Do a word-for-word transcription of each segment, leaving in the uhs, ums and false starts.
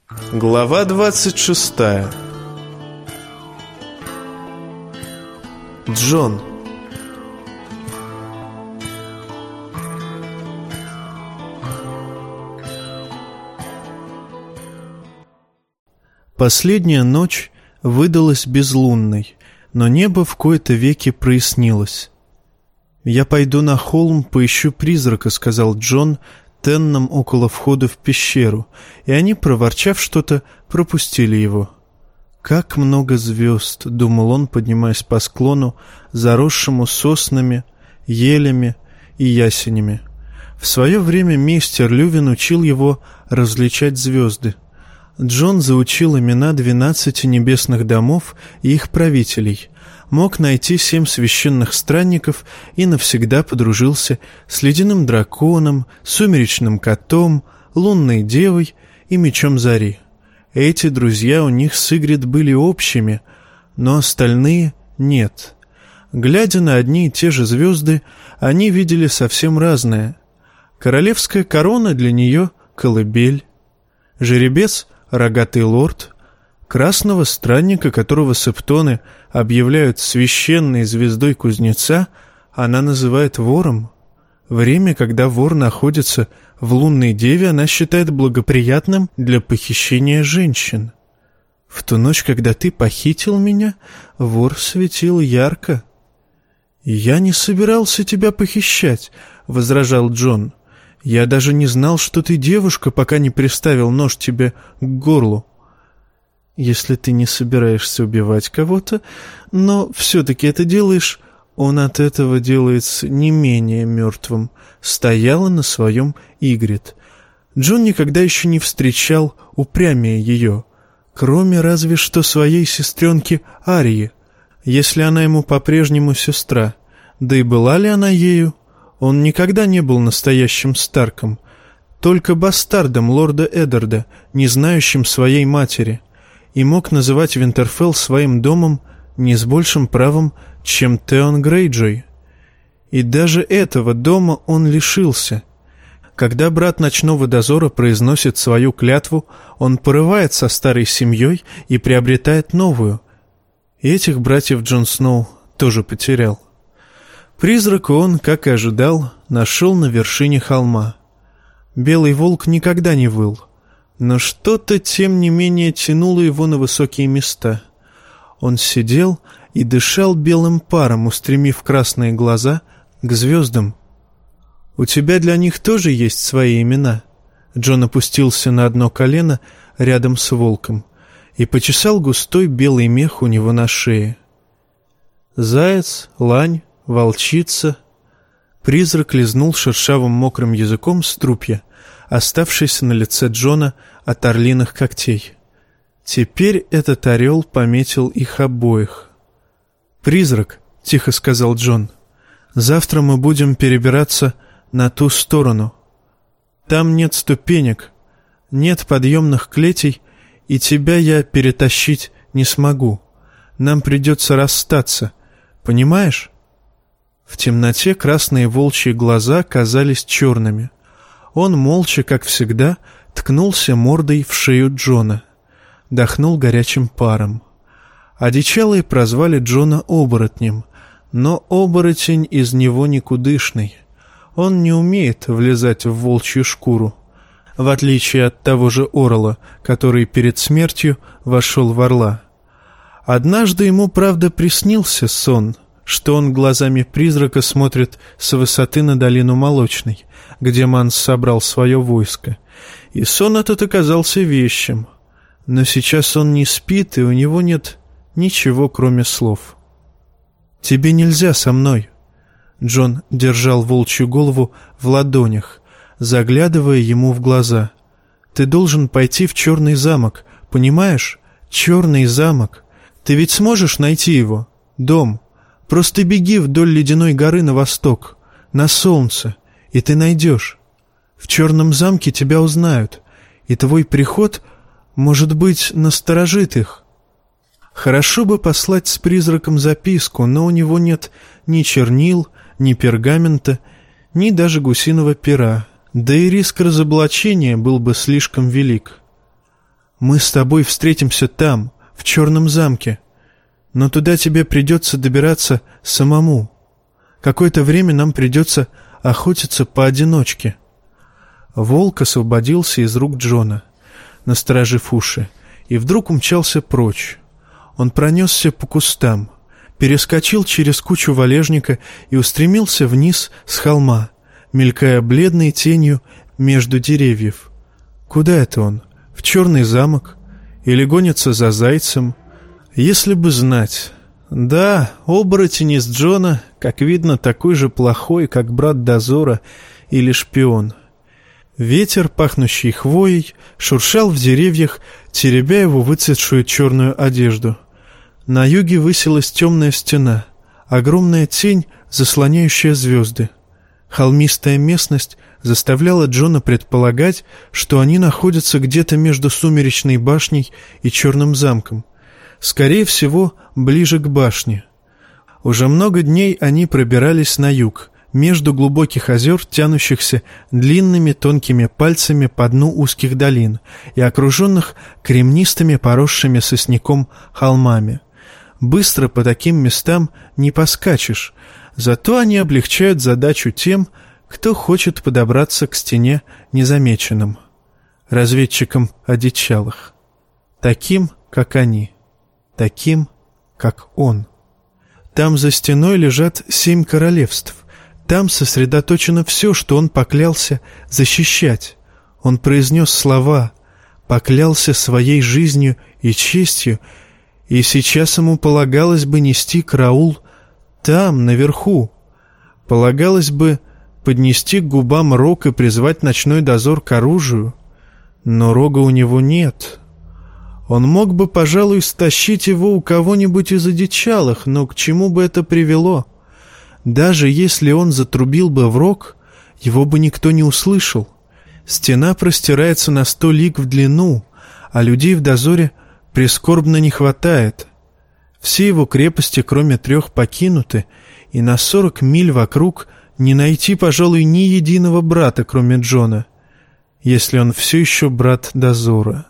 Глава двадцать шестая. Джон. Последняя ночь выдалась безлунной, но небо в кои-то веки прояснилось. «Я пойду на холм, поищу призрака», — сказал Джон Теннам около входа в пещеру, и они, проворчав что-то, пропустили его. «Как много звезд!» — думал он, поднимаясь по склону, заросшему соснами, елями и ясенями. В свое время мистер Лювин учил его различать звезды. Джон заучил имена двенадцати небесных домов и их правителей, мог найти семь священных странников и навсегда подружился с ледяным драконом, сумеречным котом, лунной девой и мечом зари. Эти друзья у них с Игрит были общими, но остальные нет. Глядя на одни и те же звезды, они видели совсем разное. Королевская корона для нее — колыбель, жеребец — рогатый лорд, красного странника, которого септоны объявляют священной звездой кузнеца, она называет вором. Время, когда вор находится в лунной деве, она считает благоприятным для похищения женщин. В ту ночь, когда ты похитил меня, вор светил ярко. «Я не собирался тебя похищать», — возражал Джон. «Я даже не знал, что ты девушка, пока не приставил нож тебе к горлу». «Если ты не собираешься убивать кого-то, но все-таки это делаешь, он от этого делается не менее мертвым», — стояла на своем Игрит. Джон никогда еще не встречал упрямее ее, кроме разве что своей сестренки Арии, если она ему по-прежнему сестра. Да и была ли она ею? Он никогда не был настоящим Старком, только бастардом лорда Эддарда, не знающим своей матери, и мог называть Винтерфелл своим домом не с большим правом, чем Теон Грейджой. И даже этого дома он лишился. Когда брат ночного дозора произносит свою клятву, он порывает со старой семьей и приобретает новую. И этих братьев Джон Сноу тоже потерял. Призрака он, как и ожидал, нашел на вершине холма. Белый волк никогда не выл, но что-то, тем не менее, тянуло его на высокие места. Он сидел и дышал белым паром, устремив красные глаза к звездам. «У тебя для них тоже есть свои имена?» Джон опустился на одно колено рядом с волком и почесал густой белый мех у него на шее. «Заяц, лань, волчица». Призрак лизнул шершавым мокрым языком струпья, оставшийся на лице Джона от орлиных когтей. Теперь этот орел пометил их обоих. «Призрак», — тихо сказал Джон, — «завтра мы будем перебираться на ту сторону. Там нет ступенек, нет подъемных клетей, и тебя я перетащить не смогу. Нам придется расстаться, понимаешь?» В темноте красные волчьи глаза казались черными. Он молча, как всегда, ткнулся мордой в шею Джона, дохнул горячим паром. Одичалые прозвали Джона оборотнем, но оборотень из него никудышный. Он не умеет влезать в волчью шкуру, в отличие от того же Орла, который перед смертью вошел в орла. Однажды ему, правда, приснился сон, что он глазами призрака смотрит с высоты на долину Молочной, где Манс собрал свое войско, и сон этот оказался вещим. Но сейчас он не спит, и у него нет ничего, кроме слов. «Тебе нельзя со мной». Джон держал волчью голову в ладонях, заглядывая ему в глаза. «Ты должен пойти в Черный замок, понимаешь? Черный замок. Ты ведь сможешь найти его? Дом. Просто беги вдоль ледяной горы на восток, на солнце, и ты найдешь. В Черном замке тебя узнают, и твой приход, может быть, насторожит их. Хорошо бы послать с призраком записку, но у него нет ни чернил, ни пергамента, ни даже гусиного пера, да и риск разоблачения был бы слишком велик. Мы с тобой встретимся там, в Черном замке, но туда тебе придется добираться самому. Какое-то время нам придется охотиться поодиночке». Волк освободился из рук Джона, насторожив уши, и вдруг умчался прочь. Он пронесся по кустам, перескочил через кучу валежника и устремился вниз с холма, мелькая бледной тенью между деревьев. Куда это он? В Черный замок? Или гонится за зайцем? Если бы знать. Да, оборотень из Джона, как видно, такой же плохой, как брат дозора или шпион. Ветер, пахнущий хвоей, шуршал в деревьях, теребя его выцветшую черную одежду. На юге высилась темная стена, огромная тень, заслоняющая звезды. Холмистая местность заставляла Джона предполагать, что они находятся где-то между Сумеречной башней и Черным замком. Скорее всего, ближе к башне. Уже много дней они пробирались на юг, между глубоких озер, тянущихся длинными тонкими пальцами по дну узких долин и окруженных кремнистыми поросшими сосняком холмами. Быстро по таким местам не поскачешь, зато они облегчают задачу тем, кто хочет подобраться к стене незамеченным, разведчикам одичалых, таким, как они, таким, как он. Там за стеной лежат семь королевств. Там сосредоточено все, что он поклялся защищать. Он произнес слова, поклялся своей жизнью и честью, и сейчас ему полагалось бы нести караул там, наверху. Полагалось бы поднести к губам рог и призвать ночной дозор к оружию. Но рога у него нет. Он мог бы, пожалуй, стащить его у кого-нибудь из одичалых, но к чему бы это привело? Даже если он затрубил бы в рог, его бы никто не услышал. Стена простирается на сто лиг в длину, а людей в дозоре прискорбно не хватает. Все его крепости, кроме трех, покинуты, и на сорок миль вокруг не найти, пожалуй, ни единого брата, кроме Джона, если он все еще брат дозора.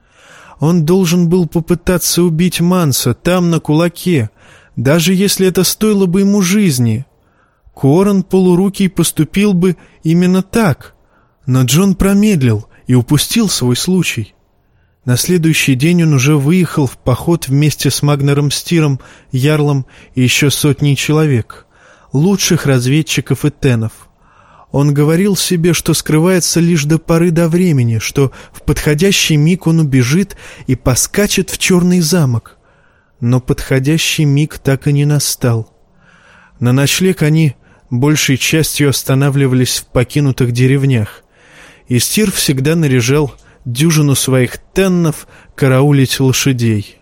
Он должен был попытаться убить Манса там, на кулаке, даже если это стоило бы ему жизни. Корон полурукий поступил бы именно так, но Джон промедлил и упустил свой случай. На следующий день он уже выехал в поход вместе с Магнером Стиром, Ярлом и еще сотней человек, лучших разведчиков и тенов. Он говорил себе, что скрывается лишь до поры до времени, что в подходящий миг он убежит и поскачет в Черный замок. Но подходящий миг так и не настал. На ночлег они большей частью останавливались в покинутых деревнях, и Стир всегда наряжал дюжину своих теннов караулить лошадей.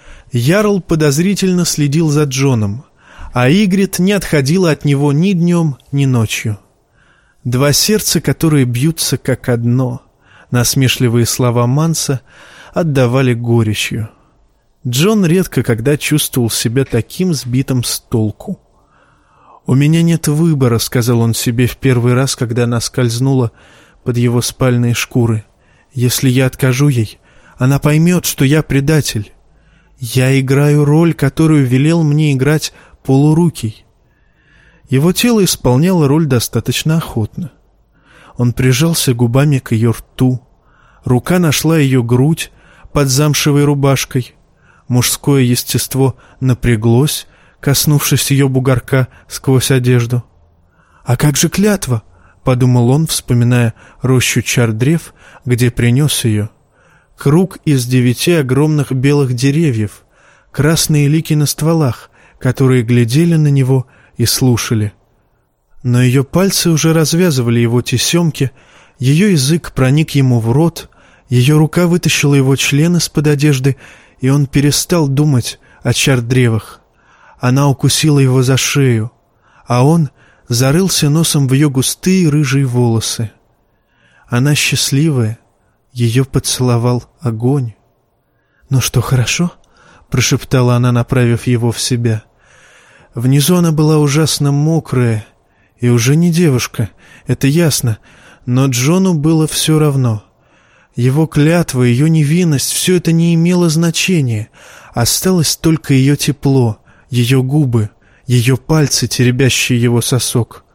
Ярл подозрительно следил за Джоном, а Игрит не отходила от него ни днем, ни ночью. Два сердца, которые бьются как одно, насмешливые слова Манса отдавали горечью. Джон редко когда чувствовал себя таким сбитым с толку. «У меня нет выбора», — сказал он себе в первый раз, когда она скользнула под его спальные шкуры. «Если я откажу ей, она поймет, что я предатель. Я играю роль, которую велел мне играть полурукий». Его тело исполняло роль достаточно охотно. Он прижался губами к ее рту. Рука нашла ее грудь под замшевой рубашкой. Мужское естество напряглось, коснувшись ее бугорка сквозь одежду. «А как же клятва?» — подумал он, вспоминая рощу чар-древ, где принес ее. Круг из девяти огромных белых деревьев, красные лики на стволах, которые глядели на него и слушали. Но ее пальцы уже развязывали его тесемки, ее язык проник ему в рот, ее рука вытащила его член из-под одежды, и он перестал думать о чар-древах. Она укусила его за шею, а он зарылся носом в ее густые рыжие волосы. Она счастливая, ее поцеловал огонь. «Ну что, хорошо?» — прошептала она, направив его в себя. Внизу она была ужасно мокрая и уже не девушка, это ясно, но Джону было все равно. Его клятва, ее невинность — все это не имело значения. Осталось только ее тепло, ее губы, ее пальцы, теребящие его сосок.